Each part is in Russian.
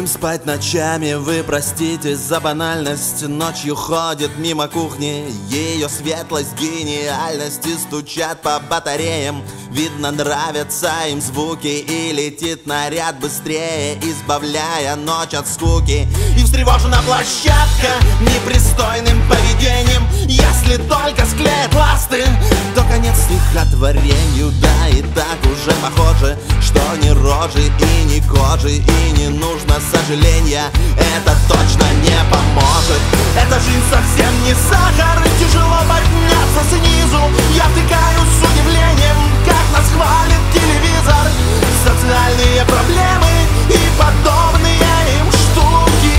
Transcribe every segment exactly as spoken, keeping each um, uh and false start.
любим спать ночами, вы простите за банальность. Ночью ходит мимо кухни ее светлость, гениальность. И стучат по батареям, видно, нравятся им звуки. И летит наряд быстрее, избавляя ночь от скуки. И встревожена площадка непристойным поведением. Если только склеят ласты, то конец стихотворению. Да и так уже похоже, что ни рожи и ни кожи, и не нужно сожаления, это точно не поможет. Эта жизнь совсем не сахар, и тяжело подняться снизу. Я втыкаюсь с удивлением, как нас хвалит телевизор. Социальные проблемы и подобные им штуки.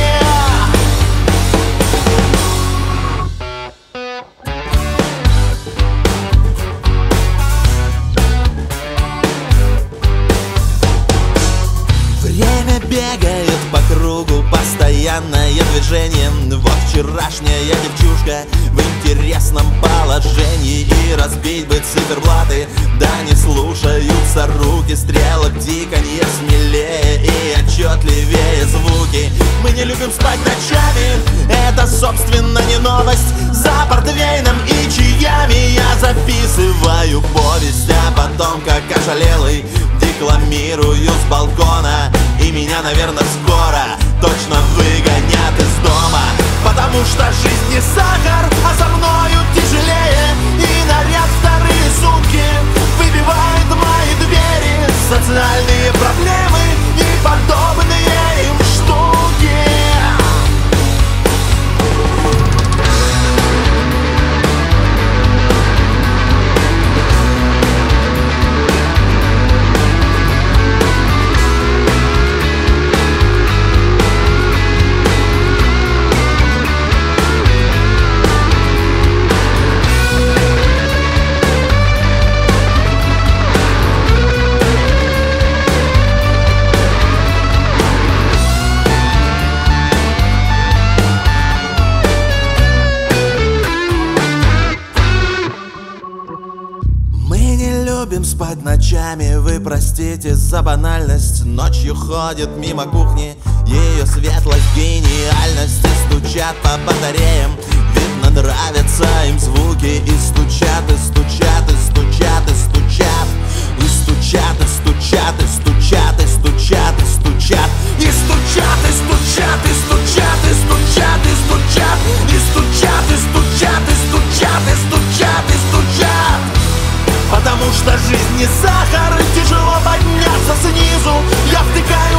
Время бегает по кругу, постоянное движение. Вот вчерашняя девчушка в интересном положении. И разбить бы циферблаты, да не слушаются руки. Стрелок тиканье смелее и отчетливее звуки. Мы не любим спать ночами, это собственно не новость. За портвейном и чаями я записываю повесть, а потом как ошалелый декламирую с балкона. И меня, наверное, скоро точно выгонят из дома. Потому что жизнь не сахар, а со мною тяжелее. И наряд вторые сутки выбивает мои двери. Социальные проблемы и подобные им штуки. Любим спать ночами, вы простите за банальность. Ночью ходит мимо кухни ее светлость, гениальность. И стучат по батареям, видно, нравятся им звуки. И стучат, и стучат, и стучат, и стучат. И стучат, и стучат, и стучат, и стучат, и стучат. И стучат, и стучат, и стучат, и стучат, и стучат. И стучат, и стучат, и стучат, и стучат, и стучат. Потому что жизнь не сахар, и тяжело подняться снизу. Я втыкаю